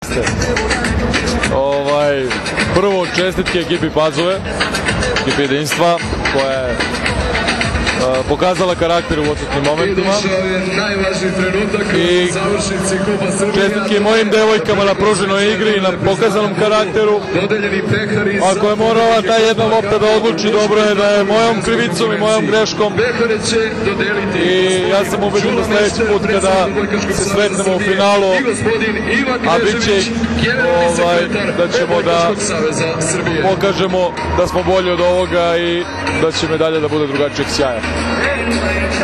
Prvo, čestitke ekipi Pazove, ekipi jedinstva, koja je pokazala karakter u odsutnim momentima. I čestitke mojim devojkama na pruženoj igri i na pokazanom karakteru. Ako je morala ta jedna lopta da odluči, dobro je da je mojom krivicom i mojom greškom. I ja sam ubeđen da sledeći put kada se sretnemo u finalu, a bit će da ćemo da pokažemo da smo bolji od ovoga i da će medalja da bude drugačijeg sjaja.